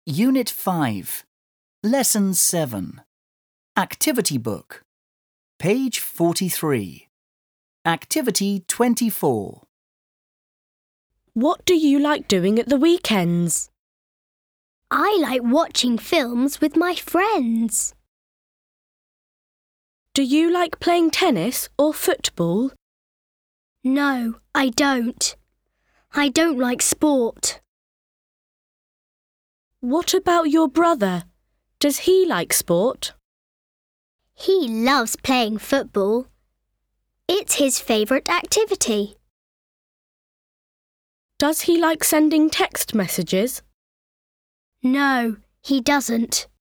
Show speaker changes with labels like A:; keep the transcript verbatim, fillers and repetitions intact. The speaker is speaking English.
A: Unit five, Lesson seven, Activity Book, page forty-three, Activity twenty-four.
B: What do you like doing at the weekends?
C: I like watching films with my friends.
B: Do you like playing tennis or football?
C: No, I don't. I don't like sport.
B: What about your brother? Does he like sport?
C: He loves playing football. It's his favourite activity.
B: Does he like sending text messages?
C: No, he doesn't.